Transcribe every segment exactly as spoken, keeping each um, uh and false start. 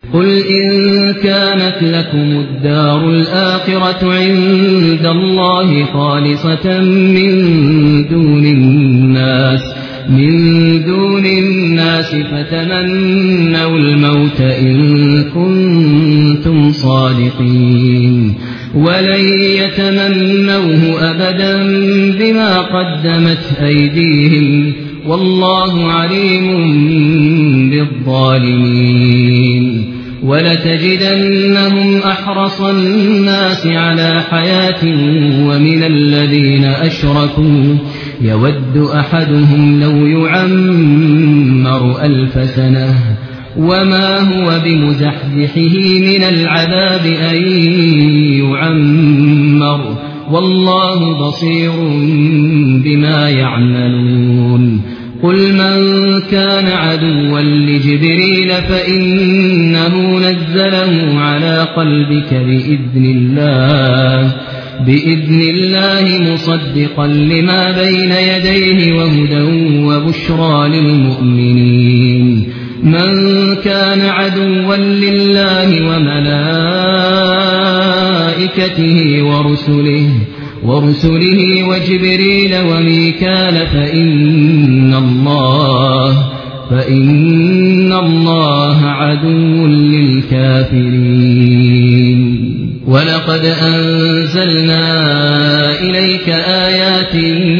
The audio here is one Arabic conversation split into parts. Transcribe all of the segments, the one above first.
قل إن كانت لكم الدار الآخرة عند الله خالصة من دون الناس من دون الناس فتمنوا الموت إن كنتم صادقين ولن يتمنوه أبدا بما قدمت أيديهم والله عليم بالظالمين ولتجدنهم أحرص الناس على حياة ومن الذين أشركوا يود أحدهم لو يعمر ألف سنة وما هو بمزحزحه من العذاب أن يعمر والله بصير بما يعملون قل من كان عدوا لجبريل فإنه نزله على قلبك بإذن الله بإذن الله مصدقا لما بين يديه وهدى وبشرى للمؤمنين من كان عدوا لله وملائكته ورسله ورسله وجبريل وميكال فإن الله فإن الله عدو للكافرين ولقد أنزلنا إليك آيات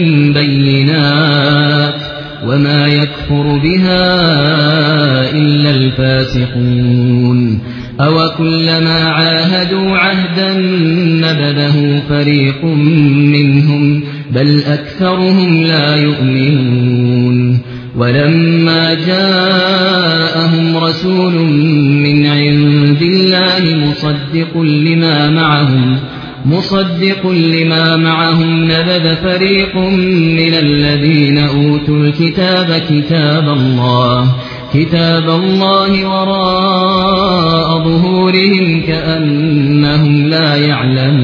بينات وما يكفر بها إلا الفاسقون أو كلما عاهدوا عهدا نبذه فريق منهم بل أكثرهم لا يؤمنون ولما جاءهم رسول من عند الله مصدق لما معهم مصدق لما معهم نبذ فريق من الذين أوتوا الكتاب كتاب الله كتاب الله وراء ظهورهم كأنهم لا يعلمون